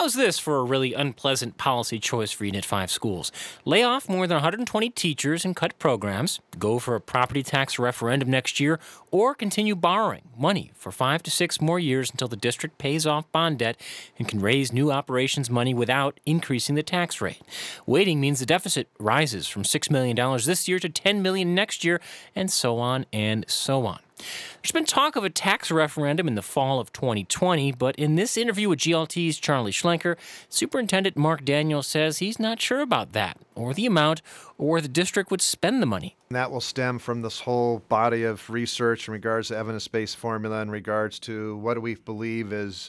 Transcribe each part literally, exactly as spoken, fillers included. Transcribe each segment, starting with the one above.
How's this for a really unpleasant policy choice for Unit five schools? Lay off more than one hundred twenty teachers and cut programs, go for a property tax referendum next year, or continue borrowing money for five to six more years until the district pays off bond debt and can raise new operations money without increasing the tax rate. Waiting means the deficit rises from six million dollars this year to ten million dollars next year, and so on and so on. There's been talk of a tax referendum in the fall of twenty twenty, but in this interview with G L T's Charlie Schlenker, Superintendent Mark Daniels says he's not sure about that, or the amount, or where the district would spend the money. That will stem from this whole body of research in regards to evidence-based formula, in regards to what do we believe is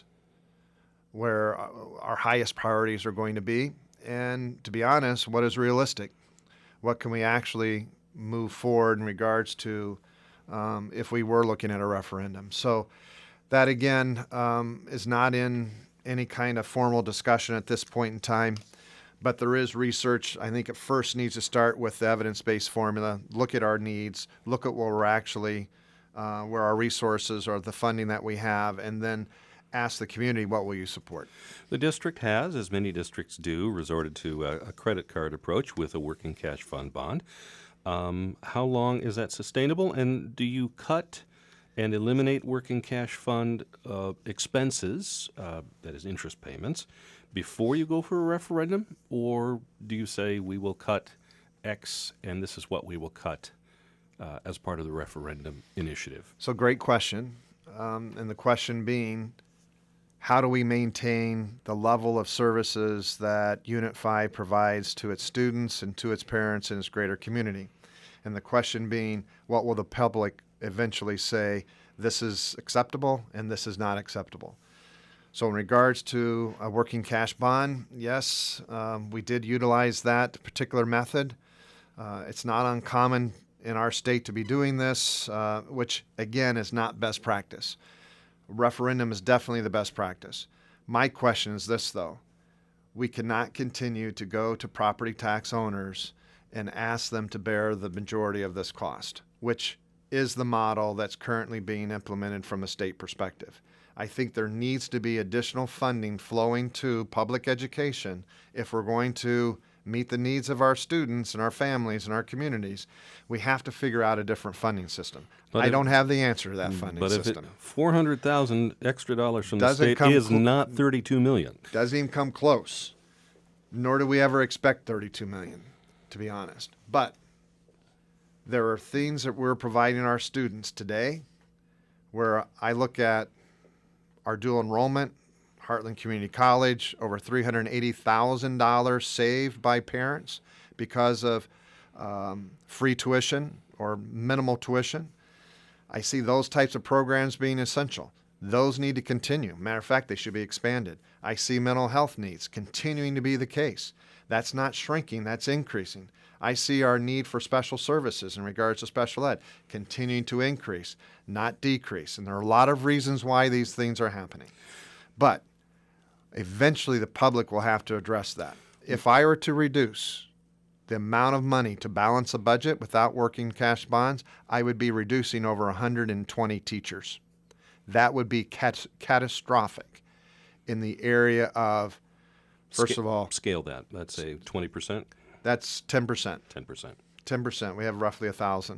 where our highest priorities are going to be, and to be honest, what is realistic? What can we actually move forward in regards to Um, if we were looking at a referendum. So that, again, um, is not in any kind of formal discussion at this point in time, but there is research. I think it first needs to start with the evidence-based formula, look at our needs, look at where we're actually, uh, where our resources or the funding that we have, and then ask the community, what will you support? The district has, as many districts do, resorted to a, a credit card approach with a working cash fund bond. Um, how long is that sustainable, and do you cut and eliminate working cash fund uh, expenses, uh, that is interest payments, before you go for a referendum, or do you say we will cut X and this is what we will cut uh, as part of the referendum initiative? So great question, um, and the question being, how do we maintain the level of services that Unit five provides to its students and to its parents and its greater community? And the question being, what will the public eventually say, this is acceptable and this is not acceptable? So in regards to a working cash bond, yes, um, we did utilize that particular method. Uh, it's not uncommon in our state to be doing this, uh, which again is not best practice. Referendum is definitely the best practice. My question is this, though. We cannot continue to go to property tax owners and ask them to bear the majority of this cost, which is the model that's currently being implemented from a state perspective. I think there needs to be additional funding flowing to public education if we're going to meet the needs of our students and our families and our communities. We have to figure out a different funding system. But I if, don't have the answer to that funding but system. But if four hundred thousand dollars extra dollars from Doesn't the state is cl- not thirty-two million dollars. Doesn't even come close. Nor do we ever expect thirty-two million dollars, to be honest. But there are things that we're providing our students today where I look at our dual enrollment, Heartland Community College, over three hundred eighty thousand dollars saved by parents because of um, free tuition or minimal tuition. I see those types of programs being essential. Those need to continue. Matter of fact, they should be expanded. I see mental health needs continuing to be the case. That's not shrinking, that's increasing. I see our need for special services in regards to special ed continuing to increase, not decrease. And there are a lot of reasons why these things are happening. But eventually the public will have to address that. If I were to reduce the amount of money to balance a budget without working cash bonds, I would be reducing over one hundred twenty teachers. That would be cat- catastrophic in the area of, first Sca- of all, scale that. Let's say twenty percent. That's ten percent. ten percent. ten percent. We have roughly one thousand.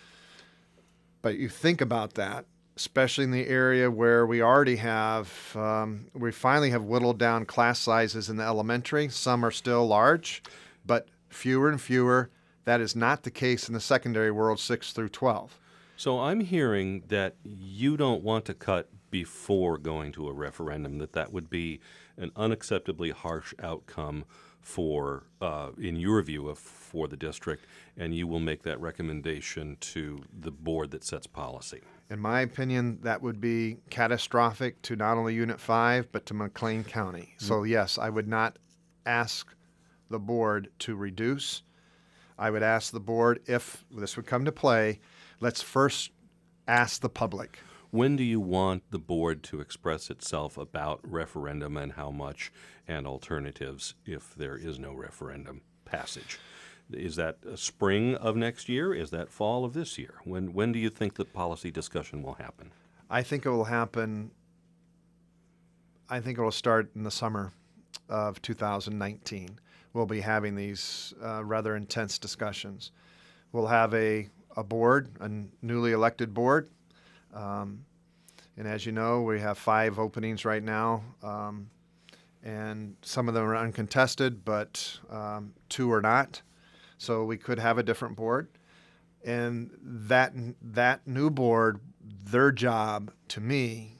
But you think about that, especially in the area where we already have, um, we finally have whittled down class sizes in the elementary. Some are still large, but fewer and fewer. That is not the case in the secondary world, six through twelve. So I'm hearing that you don't want to cut before going to a referendum, that that would be an unacceptably harsh outcome for, uh, in your view, of, for the district, and you will make that recommendation to the board that sets policy. In my opinion, that would be catastrophic to not only Unit five, but to McLean County. Mm-hmm. So yes, I would not ask the board to reduce. I would ask the board, if this would come to play, let's first ask the public. When do you want the board to express itself about referendum and how much, and alternatives if there is no referendum passage? Is that a spring of next year? Is that fall of this year? When when do you think the policy discussion will happen? I think it will happen, I think it will start in the summer of two thousand nineteen. We'll be having these uh, rather intense discussions. We'll have a, a board, a newly elected board. Um, and as you know, we have five openings right now. Um, and some of them are uncontested, but um, two are not. So we could have a different board. And that that new board, their job, to me,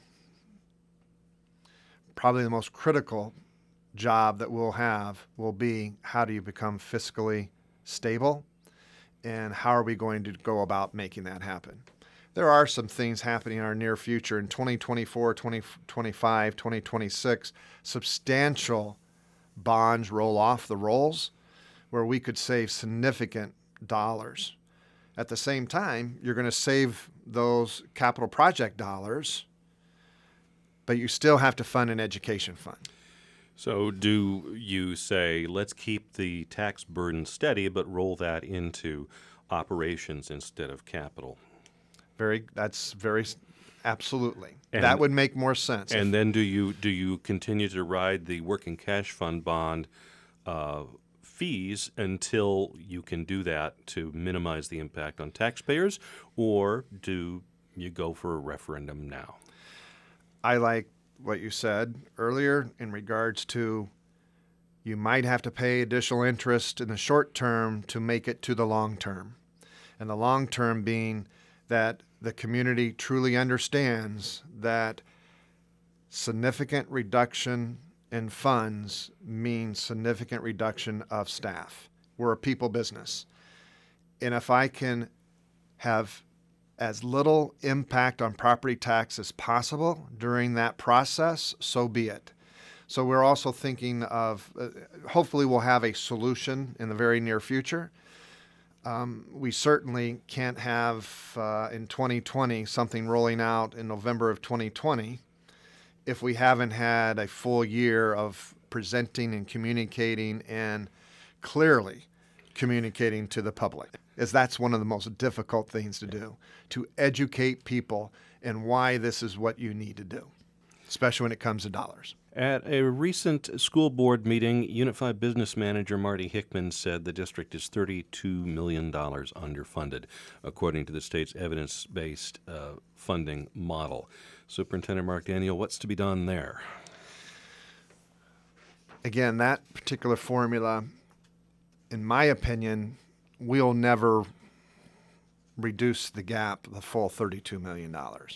probably the most critical job that we'll have will be how do you become fiscally stable, and how are we going to go about making that happen. There are some things happening in our near future in twenty twenty-four, twenty twenty-five, twenty twenty-six. Substantial bonds roll off the rolls where we could save significant dollars. At the same time, you're going to save those capital project dollars, but you still have to fund an education fund. So do you say, let's keep the tax burden steady, but roll that into operations instead of capital? Very, that's very, absolutely. And- that would make more sense. And then do you do you continue to ride the working cash fund bond uh, fees until you can do that to minimize the impact on taxpayers, or do you go for a referendum now? I like what you said earlier in regards to you might have to pay additional interest in the short term to make it to the long term. And the long term being that the community truly understands that significant reduction in funds means significant reduction of staff. We're a people business. And if I can have as little impact on property tax as possible during that process, so be it. So we're also thinking of, uh, hopefully we'll have a solution in the very near future. Um, we certainly can't have uh, in twenty twenty something rolling out in November of twenty twenty if we haven't had a full year of presenting and communicating and clearly communicating to the public. As that's one of the most difficult things to do, to educate people in why this is what you need to do, especially when it comes to dollars. At a recent school board meeting, Unit five business manager Marty Hickman said the district is thirty-two million dollars underfunded, according to the state's evidence-based uh, funding model. Superintendent Mark Daniel, what's to be done there? Again, that particular formula, in my opinion, we'll never reduce the gap, the full thirty-two million dollars.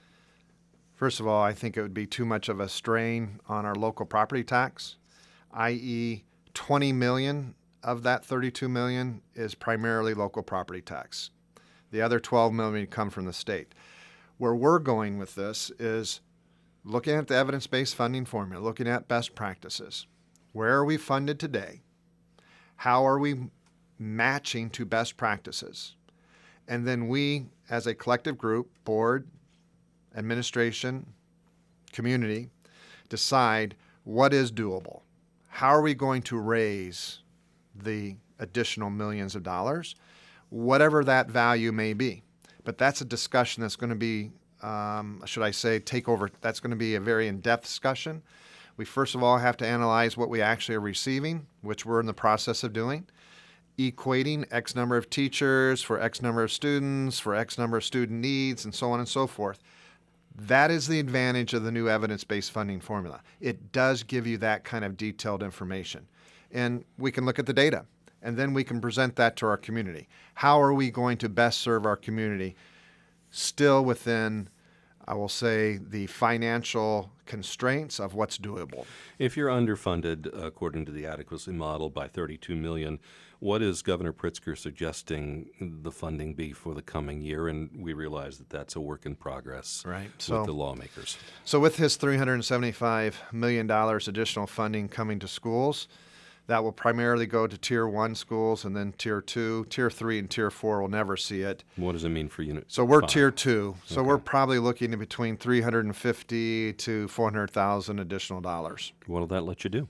First of all, I think it would be too much of a strain on our local property tax, that is twenty million dollars of that thirty-two million dollars is primarily local property tax. The other twelve million dollars come from the state. Where we're going with this is looking at the evidence-based funding formula, looking at best practices. Where are we funded today? How are we matching to best practices? And then we, as a collective group, board, administration, community, decide what is doable. How are we going to raise the additional millions of dollars, whatever that value may be. But that's a discussion that's going to be, um, should I say, take over. That's going to be a very in-depth discussion. We first of all have to analyze what we actually are receiving, which we're in the process of doing, equating X number of teachers for X number of students, for X number of student needs, and so on and so forth. That is the advantage of the new evidence-based funding formula. It does give you that kind of detailed information. And we can look at the data, and then we can present that to our community. How are we going to best serve our community, still within, I will say, the financial constraints of what's doable? If you're underfunded, according to the adequacy model, by thirty-two million dollars, what is Governor Pritzker suggesting the funding be for the coming year? And we realize that that's a work in progress Right. with So- the lawmakers. So with his three hundred seventy-five million dollars additional funding coming to schools, that will primarily go to Tier one schools, and then Tier two. Tier three and Tier four will never see it. What does it mean for unit? So we're five? Tier two. So Okay. we're probably looking at between three hundred fifty to four hundred thousand additional dollars. What'll that let you do?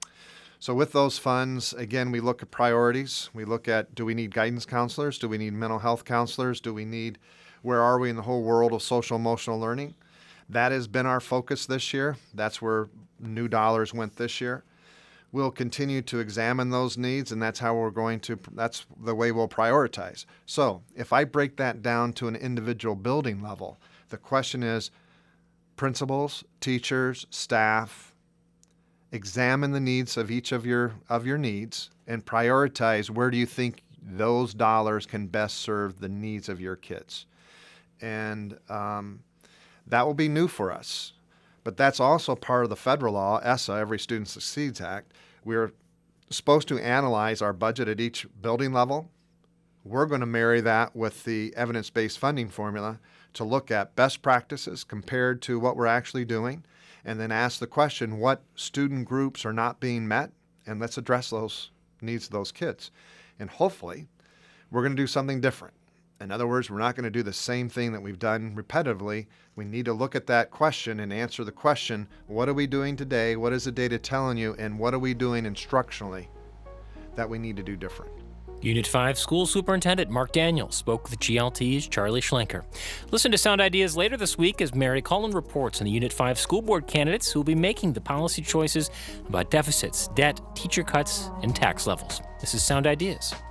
So with those funds, again, we look at priorities. We look at, do we need guidance counselors? Do we need mental health counselors? Do we need, where are we in the whole world of social emotional learning? That has been our focus this year. That's where new dollars went this year. we'll continue to examine those needs, and that's how we're going to, that's the way we'll prioritize. So if I break that down to an individual building level, the question is, principals, teachers, staff, examine the needs of each of your of your needs and prioritize where do you think those dollars can best serve the needs of your kids. And um, that will be new for us. But that's also part of the federal law, E S S A, Every Student Succeeds Act. We're supposed to analyze our budget at each building level. We're going to marry that with the evidence-based funding formula to look at best practices compared to what we're actually doing, and then ask the question, what student groups are not being met, and let's address those needs of those kids. And hopefully, we're going to do something different. In other words, we're not going to do the same thing that we've done repetitively. We need to look at that question and answer the question, what are we doing today? What is the data telling you? And what are we doing instructionally that we need to do different? Unit five School Superintendent Mark Daniels spoke with G L T's Charlie Schlenker. Listen to Sound Ideas later this week as Mary Cullen reports on the Unit five school board candidates who will be making the policy choices about deficits, debt, teacher cuts, and tax levels. This is Sound Ideas.